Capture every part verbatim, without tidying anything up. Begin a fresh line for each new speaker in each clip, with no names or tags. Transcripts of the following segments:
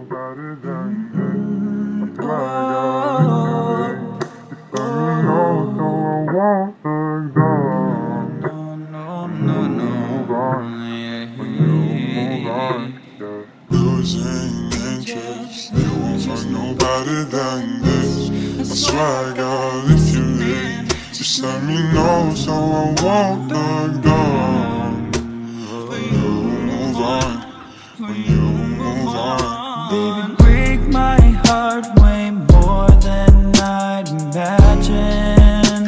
nobody than this. I swear I got it. Just let me know so I won't look down.
No, no, no, no.
Move on, when you move on, yeah.
Losing interest, you won't find nobody than this. I swear I got if you leave, just let me know so I won't look down. When you move on, when you move on,
baby, break my heart way more than I'd imagine.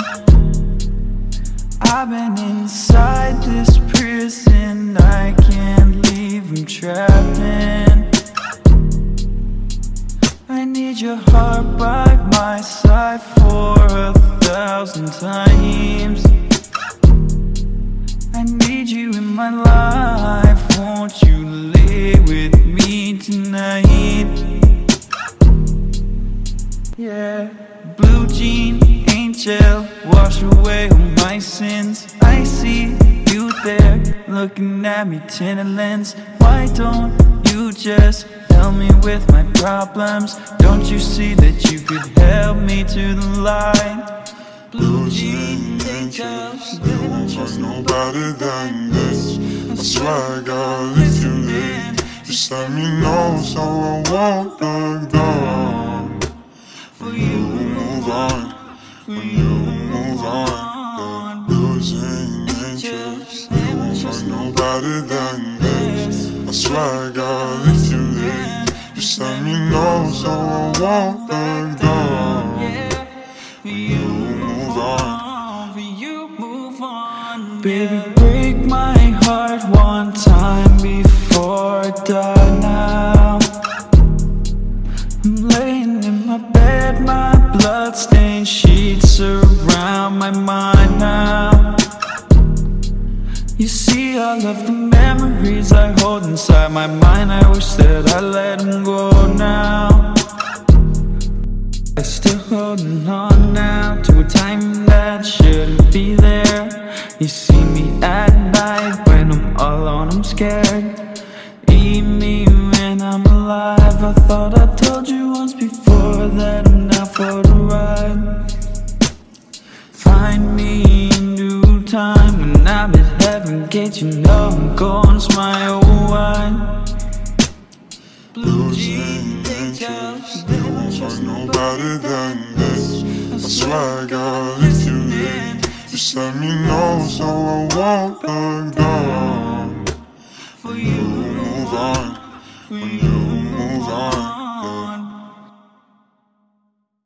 I've been inside this prison, I can't leave, I'm trapped in. I need your heart by my side for a thousand times. I need you in my life, won't you lay with me tonight? Yeah, blue jean angel, wash away all my sins. I see you there, looking at me tinnerlens. Why don't you just help me with my problems? Don't you see that you could help me to the light? Blue jean angel,
you won't find nobody than this. I swear I got if you leave, just let me know so I won't look down. When you move on, when you move on, losing interest, you won't find nobody than this. I swear I got if you leave, just let me know so I won't look down. When you move on,
when you move on, baby, break my heart one time before I die now. I'm laying in my bed, my bloodstained sheets surround my mind now. You see all of the memories I hold inside my mind, I wish that I let them go now. I'm still holding on now to a time that shouldn't be there. You see me at night when I'm all alone, I'm scared. Eat me when I'm alive. I thought I told you once before that I'm not for the ride. Find me in due time when I'm at heaven gate. You know I'm going smile wide. Blue jean angels,
you won't find nobody than this. I swear I got if you leave, just let me know so I won't look down. When you move on, when you move on.